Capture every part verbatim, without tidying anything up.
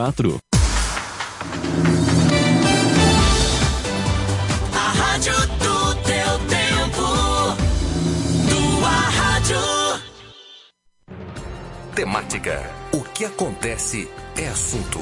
Quatro. A rádio do teu tempo, tua rádio. Temática. O que acontece é assunto.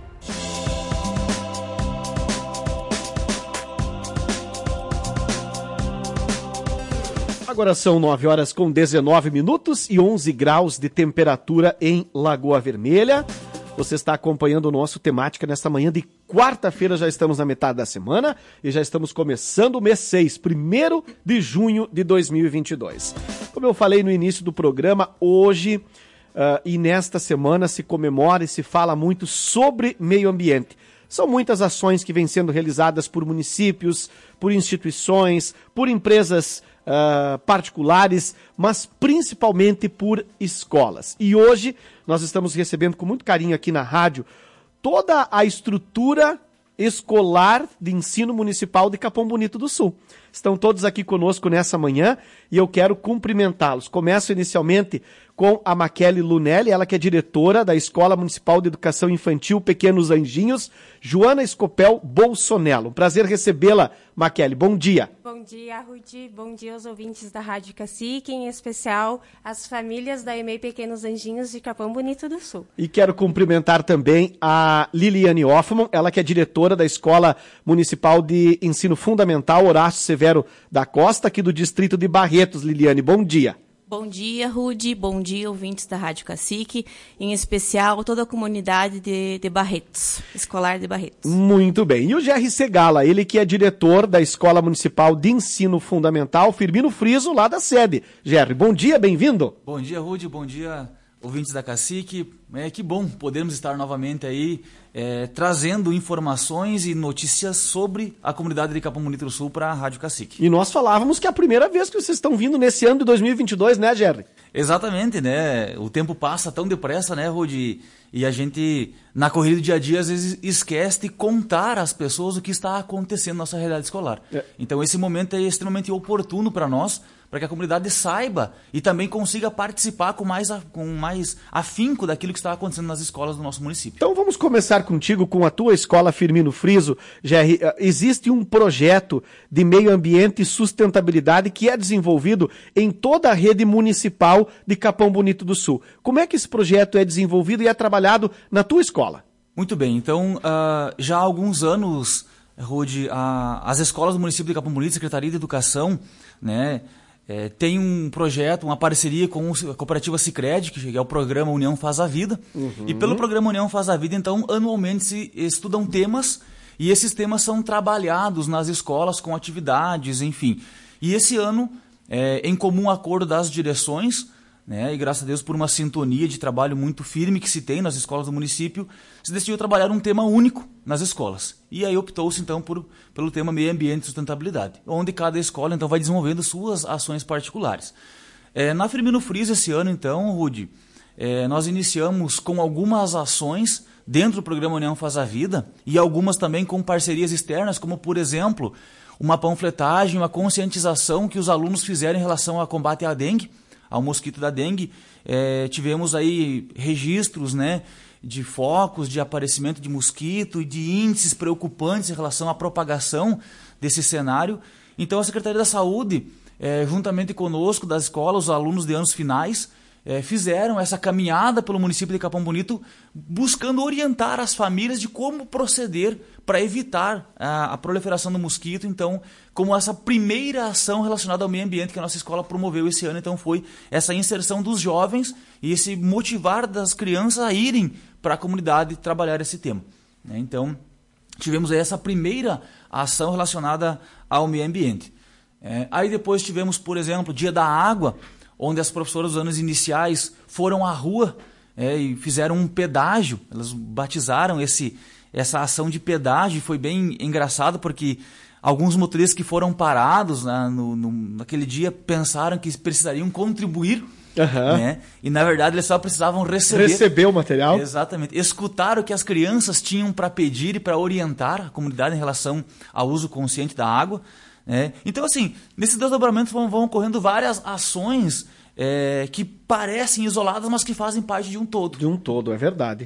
Agora são nove horas com dezenove minutos e onze graus de temperatura em Lagoa Vermelha. Você está acompanhando o nosso Temática nesta manhã de quarta-feira, já estamos na metade da semana e já estamos começando o mês seis, primeiro de junho de dois mil e vinte e dois. Como eu falei no início do programa, hoje uh, e nesta semana se comemora e se fala muito sobre meio ambiente. São muitas ações que vêm sendo realizadas por municípios, por instituições, por empresas Uh, particulares, mas principalmente por escolas. E hoje nós estamos recebendo com muito carinho aqui na rádio toda a estrutura escolar de ensino municipal de Capão Bonito do Sul. Estão todos aqui conosco nessa manhã e eu quero cumprimentá-los. Começo inicialmente com a Maquele Lunelli, ela que é diretora da Escola Municipal de Educação Infantil Pequenos Anjinhos, Joana Escopel Bolsonello. Um prazer recebê-la, Maquele. Bom dia. Bom dia, Rudi. Bom dia aos ouvintes da Rádio Cacique, em especial as famílias da E M E I Pequenos Anjinhos de Capão Bonito do Sul. E quero cumprimentar também a Liliane Hoffmann, ela que é diretora da Escola Municipal de Ensino Fundamental Horácio Severo da Costa, aqui do distrito de Barretos. Liliane, bom dia. Bom dia, Rudi. Bom dia, ouvintes da Rádio Cacique, em especial toda a comunidade de, de Barretos, escolar de Barretos. Muito bem. E o Jerry Segala, ele que é diretor da Escola Municipal de Ensino Fundamental Firmino Friso, lá da sede. Jerry, bom dia, bem-vindo. Bom dia, Rudi. Bom dia, ouvintes da Cacique. É, que bom podermos estar novamente aí é, trazendo informações e notícias sobre a comunidade de Capão Bonito do Sul para a Rádio Cacique. E nós falávamos que é a primeira vez que vocês estão vindo nesse ano de dois mil e vinte e dois, né, Jerry? Exatamente, né? O tempo passa tão depressa, né, Rudi? E a gente, na corrida do dia a dia, às vezes esquece de contar às pessoas o que está acontecendo na nossa realidade escolar. É. Então esse momento é extremamente oportuno para nós, para que a comunidade saiba e também consiga participar com mais, com mais afinco daquilo que está acontecendo nas escolas do nosso município. Então vamos começar contigo com a tua escola Firmino Friso. Jerry, existe um projeto de meio ambiente e sustentabilidade que é desenvolvido em toda a rede municipal de Capão Bonito do Sul. Como é que esse projeto é desenvolvido e é trabalhado na tua escola? Muito bem, então uh, já há alguns anos, Rudi, uh, as escolas do município de Capão Bonito, Secretaria de Educação, né, É, tem um projeto, uma parceria com a cooperativa Sicredi, que é o programa União Faz a Vida. Uhum. E pelo programa União Faz a Vida, então, anualmente se estudam temas e esses temas são trabalhados nas escolas com atividades, enfim. E esse ano, é, em comum acordo das direções, né, e graças a Deus por uma sintonia de trabalho muito firme que se tem nas escolas do município, se decidiu trabalhar um tema único nas escolas. E aí optou-se então por, pelo tema meio ambiente e sustentabilidade, onde cada escola então vai desenvolvendo suas ações particulares. É, na Firmino Friso esse ano então, Rudi, é, nós iniciamos com algumas ações dentro do programa União Faz a Vida e algumas também com parcerias externas, como por exemplo, uma panfletagem, uma conscientização que os alunos fizeram em relação ao combate à dengue, ao mosquito da dengue. É, tivemos aí registros, né, de focos de aparecimento de mosquito e de índices preocupantes em relação à propagação desse cenário. Então a Secretaria da Saúde, é, juntamente conosco, das escolas, os alunos de anos finais, é, fizeram essa caminhada pelo município de Capão Bonito, buscando orientar as famílias de como proceder para evitar a, a proliferação do mosquito. Então, como essa primeira ação relacionada ao meio ambiente que a nossa escola promoveu esse ano, então foi essa inserção dos jovens e esse motivar das crianças a irem para a comunidade trabalhar esse tema. Então, tivemos aí essa primeira ação relacionada ao meio ambiente. É, aí depois tivemos, por exemplo, o Dia da Água, onde as professoras dos anos iniciais foram à rua é, e fizeram um pedágio. Elas batizaram esse, essa ação de pedágio. Foi bem engraçado porque alguns motoristas que foram parados né, no, no, naquele dia pensaram que precisariam contribuir. Uhum. Né? E na verdade eles só precisavam receber. Receber o material. Exatamente. Escutar o que as crianças tinham para pedir e para orientar a comunidade em relação ao uso consciente da água. É, então, assim, nesses desdobramentos vão, vão ocorrendo várias ações é, que parecem isoladas, mas que fazem parte de um todo. De um todo, é verdade.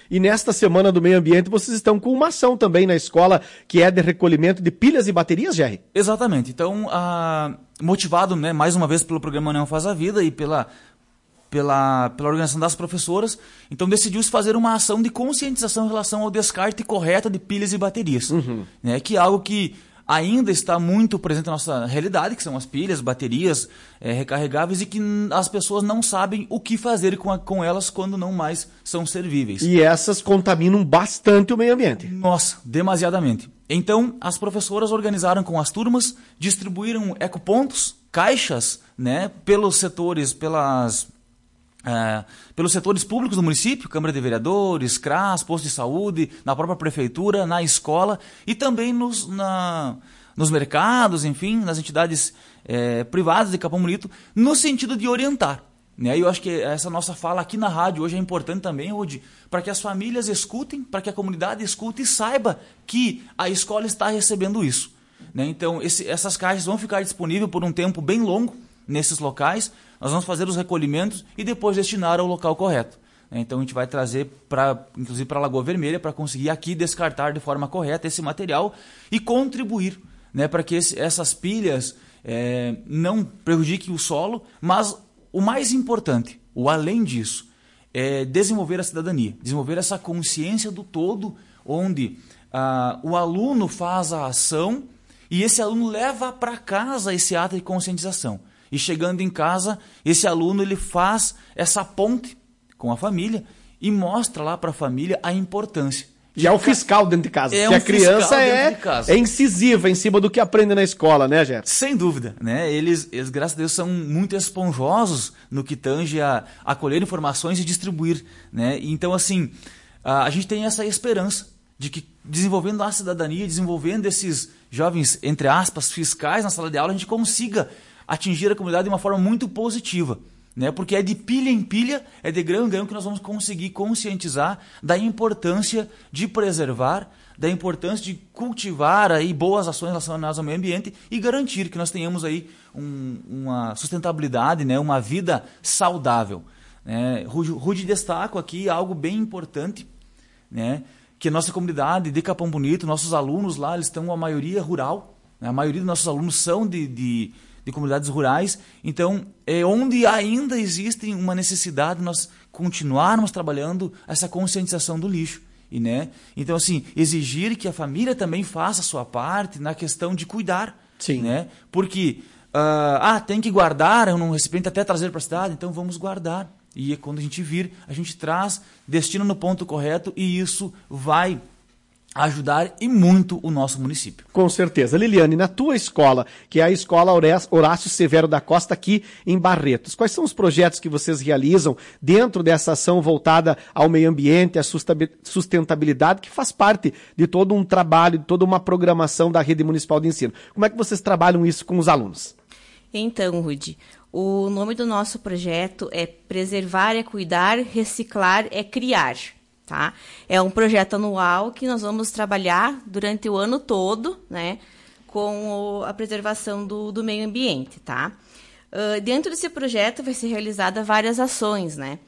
E nesta Semana do Meio Ambiente vocês estão com uma ação também na escola que é de recolhimento de pilhas e baterias, Jerry? Exatamente. Então, ah, motivado, né, mais uma vez pelo programa União Faz a Vida e pela, pela, pela organização das professoras, então decidiu-se fazer uma ação de conscientização em relação ao descarte correto de pilhas e baterias. Uhum. Né, que é algo que ainda está muito presente na nossa realidade, que são as pilhas, baterias é, recarregáveis, e que as pessoas não sabem o que fazer com, a, com elas quando não mais são servíveis. E essas contaminam bastante o meio ambiente. Nossa, demasiadamente. Então, as professoras organizaram com as turmas, distribuíram ecopontos, caixas, né, pelos setores, pelas... É, pelos setores públicos do município, Câmara de Vereadores, C R A S, posto de saúde, na própria prefeitura, na escola e também nos, na, nos mercados, enfim, nas entidades é, privadas de Capão Bonito, no sentido de orientar. Né? E eu acho que essa nossa fala aqui na rádio hoje é importante também, Rudy, para que as famílias escutem, para que a comunidade escute e saiba que a escola está recebendo isso. Né? Então, esse, essas caixas vão ficar disponíveis por um tempo bem longo nesses locais. Nós vamos fazer os recolhimentos e depois destinar ao local correto. Então a gente vai trazer, pra, inclusive para a Lagoa Vermelha, para conseguir aqui descartar de forma correta esse material e contribuir, né, para que esse, essas pilhas é, não prejudiquem o solo, mas o mais importante, o além disso, é desenvolver a cidadania, desenvolver essa consciência do todo, onde ah, o aluno faz a ação e esse aluno leva para casa esse ato de conscientização. E chegando em casa, esse aluno ele faz essa ponte com a família e mostra lá para a família a importância. E é o fiscal dentro de casa. É porque um a criança é, de casa. é incisiva em cima do que aprende na escola, né, Gerson? Sem dúvida. Né? Eles, eles, graças a Deus, são muito esponjosos no que tange a, a colher informações e distribuir. Né? Então, assim, a, a gente tem essa esperança de que, desenvolvendo a cidadania, desenvolvendo esses jovens, entre aspas, fiscais na sala de aula, a gente consiga atingir a comunidade de uma forma muito positiva, né? Porque é de pilha em pilha, é de grão em grão que nós vamos conseguir conscientizar da importância de preservar, da importância de cultivar aí boas ações relacionadas ao meio ambiente e garantir que nós tenhamos aí um, uma sustentabilidade, né? Uma vida saudável. Né? Rude, Rude destaco aqui algo bem importante, né? Que a nossa comunidade de Capão Bonito, nossos alunos lá, eles estão a maioria rural, né? A maioria dos nossos alunos são de... de de comunidades rurais, então é onde ainda existe uma necessidade de nós continuarmos trabalhando essa conscientização do lixo. E, né? Então, assim, exigir que a família também faça a sua parte na questão de cuidar. Sim. Né? Porque, uh, ah, tem que guardar um recipiente até trazer para a cidade, então vamos guardar. E quando a gente vir, a gente traz, destina no ponto correto e isso vai ajudar e muito o nosso município. Com certeza. Liliane, na tua escola, que é a Escola Horácio Severo da Costa aqui em Barretos, quais são os projetos que vocês realizam dentro dessa ação voltada ao meio ambiente, à sustentabilidade, que faz parte de todo um trabalho, de toda uma programação da Rede Municipal de Ensino? Como é que vocês trabalham isso com os alunos? Então, Rudy, o nome do nosso projeto é Preservar é Cuidar, Reciclar é Criar. Tá? É um projeto anual que nós vamos trabalhar durante o ano todo, né, com o, a preservação do, do meio ambiente. Tá? Uh, dentro desse projeto vai ser realizada várias ações. Né?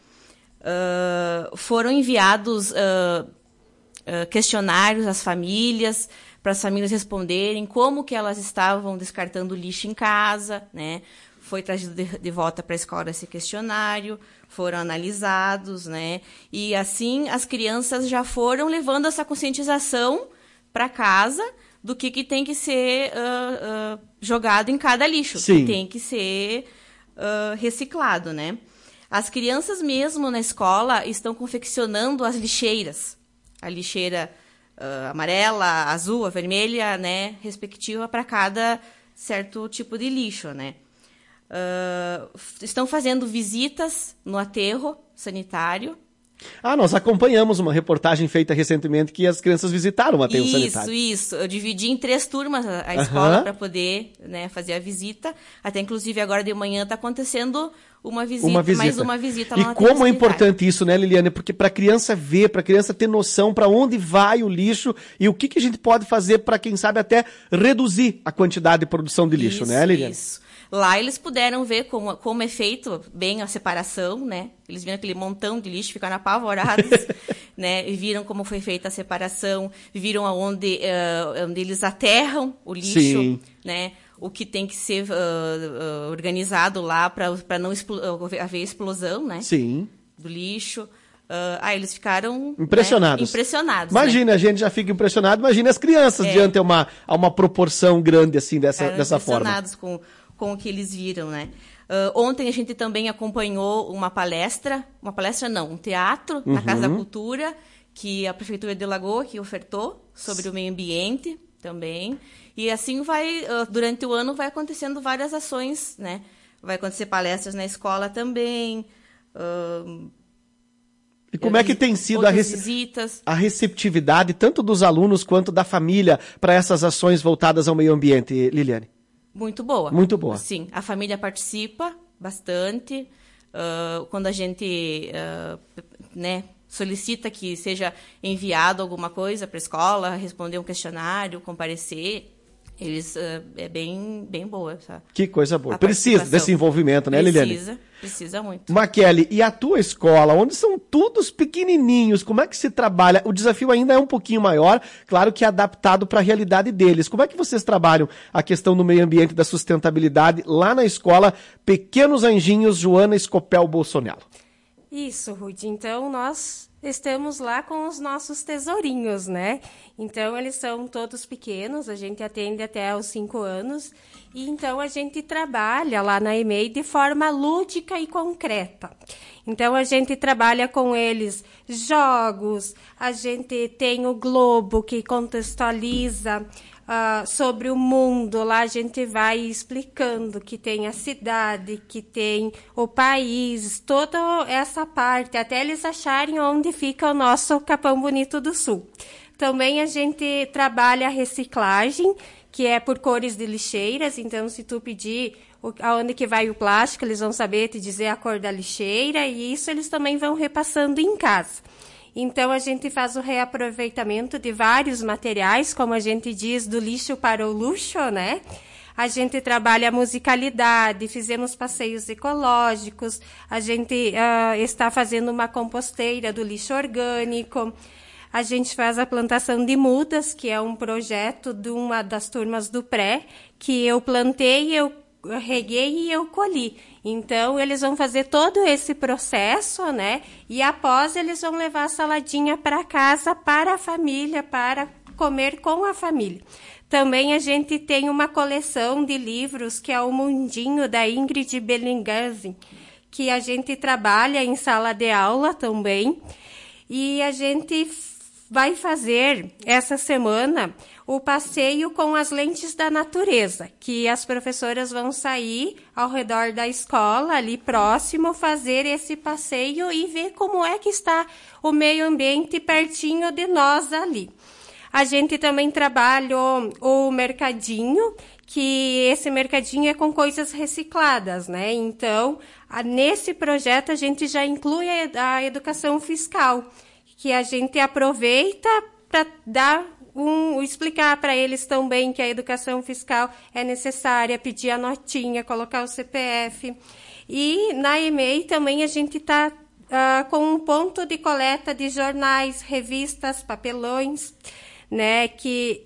Uh, foram enviados uh, uh, questionários às famílias, para as famílias responderem como que elas estavam descartando lixo em casa, né? Foi trazido de, de volta para a escola esse questionário, foram analisados, né? E assim as crianças já foram levando essa conscientização para casa do que, que tem que ser uh, uh, jogado em cada lixo, Sim. que tem que ser uh, reciclado, né? As crianças mesmo na escola estão confeccionando as lixeiras, a lixeira uh, amarela, a azul, a vermelha, né? Respectiva para cada certo tipo de lixo, né? Uh, estão fazendo visitas no aterro sanitário. Ah, nós acompanhamos uma reportagem feita recentemente que as crianças visitaram o aterro isso, sanitário. Isso, isso. Eu dividi em três turmas a, a escola uhum. para poder, né, fazer a visita. Até, inclusive, agora de manhã está acontecendo uma visita, uma visita, mais uma visita lá no E aterro como é sanitário. importante isso, né, Liliane? Porque para a criança ver, para a criança ter noção para onde vai o lixo e o que, que a gente pode fazer para, quem sabe, até reduzir a quantidade de produção de lixo, isso, né, Liliane? Isso. Lá eles puderam ver como, como é feito bem a separação, né? Eles viram aquele montão de lixo, ficaram apavorados. né, e viram como foi feita a separação, viram aonde, uh, onde eles aterram o lixo, Sim. né, o que tem que ser uh, uh, organizado lá para não expl- haver explosão, né, Sim. do lixo. Uh, ah, eles ficaram impressionados. Né, impressionados. Imagina, né? a gente já fica impressionado, imagina as crianças É. diante a uma, a uma proporção grande assim dessa, Ficaram dessa forma. impressionados com, com o que eles viram, né? Uh, ontem a gente também acompanhou uma palestra, uma palestra não, um teatro Uhum. na Casa da Cultura, que a Prefeitura de Lagoa que ofertou sobre o meio ambiente também. E assim vai, uh, durante o ano vai acontecendo várias ações, né? Vai acontecer palestras na escola também. Uh, E como é que tem sido a, rece- visitas. a receptividade tanto dos alunos quanto da família para essas ações voltadas ao meio ambiente, Liliane? Muito boa. Muito boa. Sim, a família participa bastante. Uh, quando a gente uh, né, solicita que seja enviado alguma coisa para a escola, responder um questionário, comparecer, eles uh, é bem, bem boa. Sabe? Que coisa boa. A Precisa participação. desse envolvimento, né, Liliane? Precisa, precisa muito. Maquele, e a tua escola, onde são todos pequenininhos, como é que se trabalha? O desafio ainda é um pouquinho maior, claro que é adaptado para a realidade deles. Como é que vocês trabalham a questão do meio ambiente e da sustentabilidade lá na escola Pequenos Anjinhos Joana Escopel Bolsonaro? Isso, Rudy. Então, nós estamos lá com os nossos tesourinhos, né? Então, eles são todos pequenos, a gente atende até os cinco anos. E então, a gente trabalha lá na E M E I de forma lúdica e concreta. Então, a gente trabalha com eles jogos, a gente tem o Globo que contextualiza Uh, sobre o mundo. Lá a gente vai explicando que tem a cidade, que tem o país, toda essa parte, até eles acharem onde fica o nosso Capão Bonito do Sul. Também a gente trabalha a reciclagem, que é por cores de lixeiras. Então, se tu pedir o, aonde que vai o plástico, eles vão saber te dizer a cor da lixeira, e isso eles também vão repassando em casa. Então, a gente faz o reaproveitamento de vários materiais, como a gente diz, do lixo para o luxo, né? A gente trabalha a musicalidade, fizemos passeios ecológicos, a gente uh, está fazendo uma composteira do lixo orgânico, a gente faz a plantação de mudas, que é um projeto de uma das turmas do pré, que eu plantei, eu reguei e eu colhi. Então, eles vão fazer todo esse processo, né? E após, eles vão levar a saladinha para casa, para a família, para comer com a família. Também a gente tem uma coleção de livros, que é o Mundinho, da Ingrid Bellinghausen, que a gente trabalha em sala de aula também. E a gente vai fazer, essa semana, o passeio com as lentes da natureza, que as professoras vão sair ao redor da escola, ali próximo, fazer esse passeio e ver como é que está o meio ambiente pertinho de nós ali. A gente também trabalha o, o mercadinho, que esse mercadinho é com coisas recicladas, né? Então, a, nesse projeto a gente já inclui a, a educação fiscal, que a gente aproveita para dar um, explicar para eles também que a educação fiscal é necessária, pedir a notinha, colocar o C P F. E na E M E I também a gente está uh, com um ponto de coleta de jornais, revistas, papelões, né, que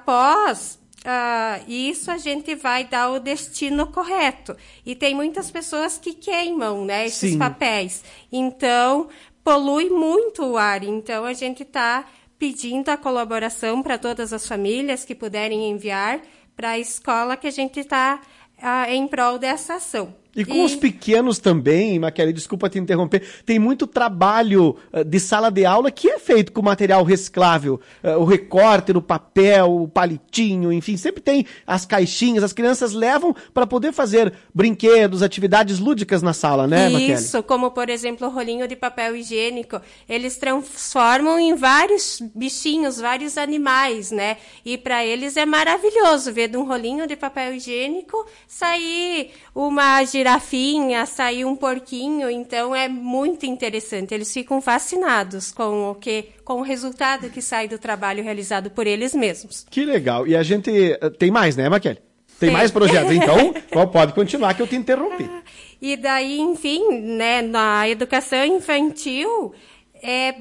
após uh, isso a gente vai dar o destino correto. E tem muitas pessoas que queimam, né, esses Sim. papéis. Então, polui muito o ar. Então, a gente está pedindo a colaboração para todas as famílias que puderem enviar para a escola, que a gente está uh, em prol dessa ação. E com e... os pequenos também, Maquele, desculpa te interromper, tem muito trabalho uh, de sala de aula que é feito com material reciclável, uh, o recorte do papel, o palitinho, enfim, sempre tem as caixinhas, as crianças levam para poder fazer brinquedos, atividades lúdicas na sala, né, Maquele? Isso, como por exemplo o rolinho de papel higiênico, eles transformam em vários bichinhos, vários animais, né? E para eles é maravilhoso ver de um rolinho de papel higiênico sair uma girafinha, sair um porquinho, então é muito interessante. Eles ficam fascinados com o que, com o resultado que sai do trabalho realizado por eles mesmos. Que legal. E a gente tem mais, né, Maquele? Tem, tem mais projetos, então pode continuar que eu te interrompi. E daí, enfim, né, na educação infantil é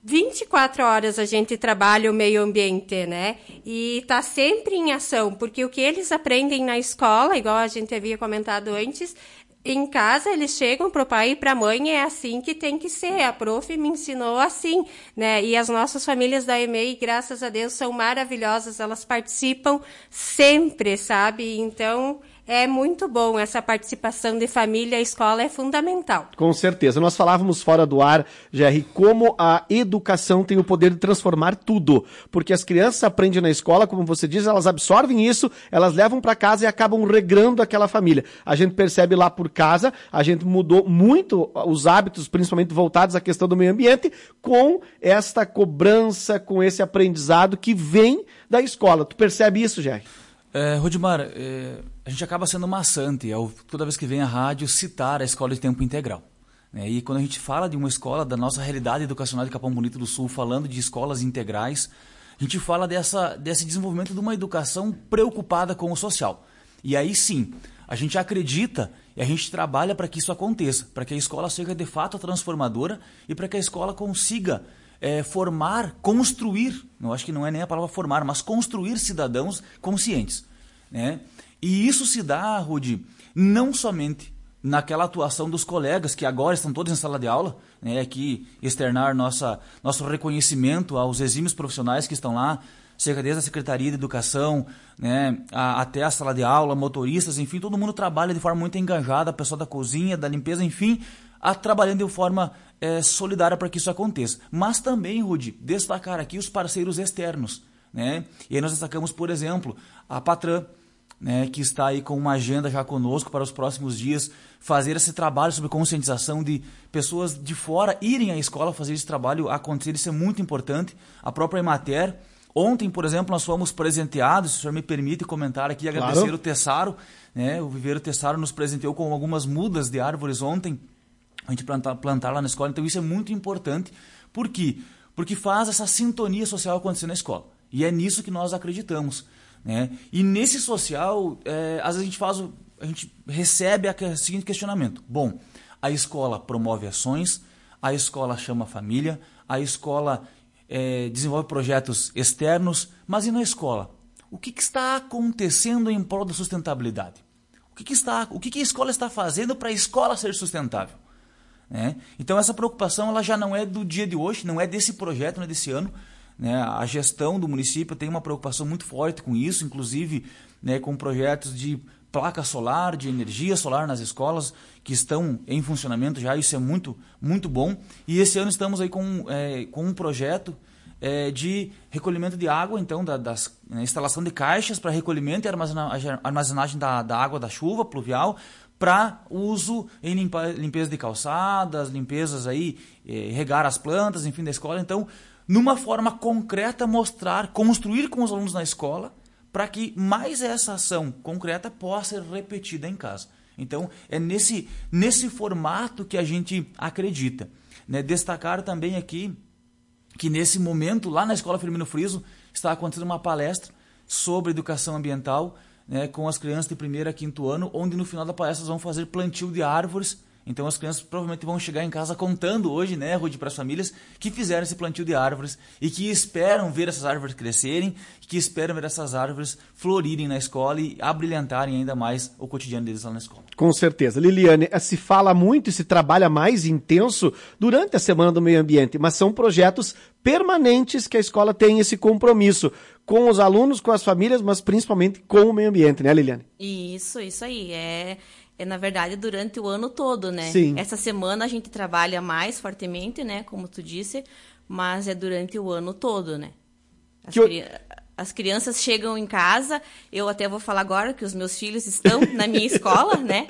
vinte e quatro horas a gente trabalha o meio ambiente, né? E está sempre em ação, porque o que eles aprendem na escola, igual a gente havia comentado antes, em casa eles chegam para o pai e para a mãe, é assim que tem que ser, a prof me ensinou assim, né? E as nossas famílias da E M E I, graças a Deus, são maravilhosas, elas participam sempre, sabe? Então, é muito bom essa participação de família, a escola é fundamental. Com certeza. Nós falávamos fora do ar, Jerry, como a educação tem o poder de transformar tudo. Porque as crianças aprendem na escola, como você diz, elas absorvem isso, elas levam para casa e acabam regrando aquela família. A gente percebe lá por casa, a gente mudou muito os hábitos, principalmente voltados à questão do meio ambiente, com esta cobrança, com esse aprendizado que vem da escola. Tu percebe isso, Jerry? É, Rudimar, é, a gente acaba sendo maçante ao, toda vez que vem a rádio, citar a escola de tempo integral. Né? E quando a gente fala de uma escola, da nossa realidade educacional de Capão Bonito do Sul, falando de escolas integrais, a gente fala dessa, desse desenvolvimento de uma educação preocupada com o social. E aí sim, a gente acredita e a gente trabalha para que isso aconteça, para que a escola seja de fato transformadora e para que a escola consiga É, formar, construir, eu acho que não é nem a palavra formar, mas construir cidadãos conscientes. Né? E isso se dá, Rudy, não somente naquela atuação dos colegas, que agora estão todos em sala de aula, né? Aqui externar nossa, nosso reconhecimento aos exímios profissionais que estão lá, seja desde a Secretaria de Educação, né, a, até a sala de aula, motoristas, enfim, todo mundo trabalha de forma muito engajada, a pessoa da cozinha, da limpeza, enfim, a, trabalhando de forma é, solidária para que isso aconteça. Mas também, Rudy, destacar aqui os parceiros externos. Né? E aí nós destacamos, por exemplo, a Patran, né, que está aí com uma agenda já conosco para os próximos dias, fazer esse trabalho sobre conscientização de pessoas de fora irem à escola fazer esse trabalho acontecer, isso é muito importante. A própria Emater. Ontem, por exemplo, nós fomos presenteados, se o senhor me permite comentar aqui, agradecer claro. o Tessaro, né? O Viveiro Tessaro nos presenteou com algumas mudas de árvores ontem, a gente plantar, plantar lá na escola, então isso é muito importante. Por quê? Porque faz essa sintonia social acontecer na escola, e é nisso que nós acreditamos. Né? E nesse social, é, às vezes a gente, faz, a gente recebe o seguinte questionamento, bom, a escola promove ações, a escola chama a família, a escola... É, desenvolve projetos externos, mas e na escola? O que, que está acontecendo em prol da sustentabilidade? O que, que, está, o que, que a escola está fazendo para a escola ser sustentável? Né? Então essa preocupação ela já não é do dia de hoje, não é desse projeto, não é desse ano. Né? A gestão do município tem uma preocupação muito forte com isso, inclusive né, com projetos de placa solar, de energia solar nas escolas que estão em funcionamento já, isso é muito, muito bom. E esse ano estamos aí com, é, com um projeto é, de recolhimento de água, então, da das, né, instalação de caixas para recolhimento e armazena, armazenagem da, da água da chuva pluvial para uso em limpa, limpeza de calçadas, limpezas aí, é, regar as plantas, enfim, da escola. Então, numa forma concreta, mostrar, construir com os alunos na escola, para que mais essa ação concreta possa ser repetida em casa. Então, é nesse, nesse formato que a gente acredita. Né? Destacar também aqui que nesse momento, lá na Escola Firmino Friso, está acontecendo uma palestra sobre educação ambiental, né, com as crianças de primeiro a quinto ano, onde no final da palestra vão fazer plantio de árvores. Então as crianças provavelmente vão chegar em casa contando hoje, né, Rudy, para as famílias que fizeram esse plantio de árvores e que esperam ver essas árvores crescerem, que esperam ver essas árvores florirem na escola e abrilhantarem ainda mais o cotidiano deles lá na escola. Com certeza. Liliane, se fala muito e se trabalha mais intenso durante a Semana do Meio Ambiente, mas são projetos permanentes que a escola tem esse compromisso com os alunos, com as famílias, mas principalmente com o meio ambiente, né, Liliane? Isso, isso aí. É... É, na verdade, durante o ano todo, né? Sim. Essa semana a gente trabalha mais fortemente, né? Como tu disse, mas é durante o ano todo, né? As, eu... cri... As crianças chegam em casa, eu até vou falar agora que os meus filhos estão na minha escola, né?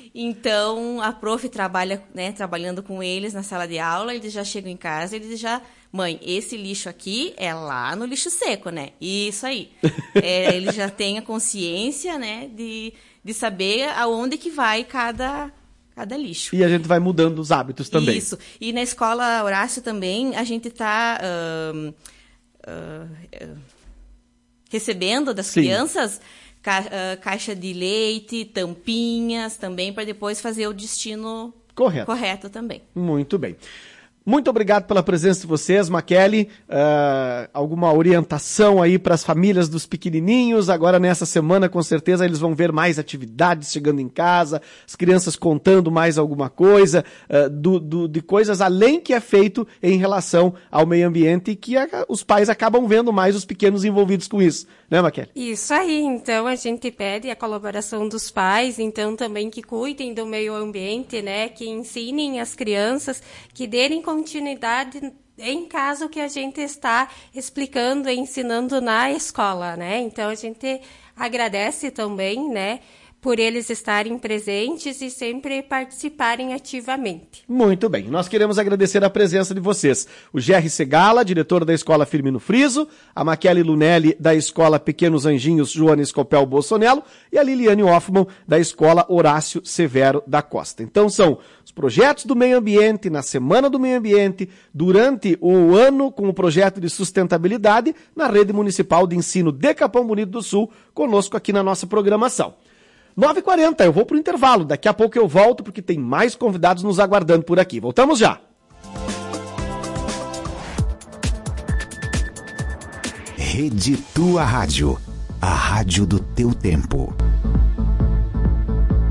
Então, a prof trabalha, né, trabalhando com eles na sala de aula, eles já chegam em casa, eles já... Mãe, esse lixo aqui é lá no lixo seco, né? Isso aí. É, eles já têm a consciência, né, de... de saber aonde que vai cada, cada lixo. E a gente vai mudando os hábitos também. Isso. E na escola Horácio também, a gente está uh, uh, uh, recebendo das Sim. crianças ca, uh, caixa de leite, tampinhas também, para depois fazer o destino correto. correto também. Muito bem. Muito obrigado pela presença de vocês, Maquele. Uh, alguma orientação aí para as famílias dos pequenininhos? Agora, nessa semana, com certeza, eles vão ver mais atividades chegando em casa, as crianças contando mais alguma coisa, uh, do, do, de coisas além que é feito em relação ao meio ambiente e que a, os pais acabam vendo mais os pequenos envolvidos com isso. Né, Maquele? Isso aí. Então, a gente pede a colaboração dos pais, então, também que cuidem do meio ambiente, né? Que ensinem as crianças, que derem continuidade em caso que a gente está explicando e ensinando na escola, né? Então, a gente agradece também, né, por eles estarem presentes e sempre participarem ativamente. Muito bem, nós queremos agradecer a presença de vocês. O Gerry Segala, diretor da Escola Firmino Friso, a Maquele Lunelli, da Escola Pequenos Anjinhos Joana Escopel Bolsonello e a Liliane Hoffmann, da Escola Horácio Severo da Costa. Então são os projetos do meio ambiente, na Semana do Meio Ambiente, durante o ano com o projeto de sustentabilidade na Rede Municipal de Ensino de Capão Bonito do Sul, conosco aqui na nossa programação. nove e quarenta, eu vou pro intervalo. Daqui a pouco eu volto porque tem mais convidados nos aguardando por aqui. Voltamos já. Rede Tua Rádio, a rádio do teu tempo.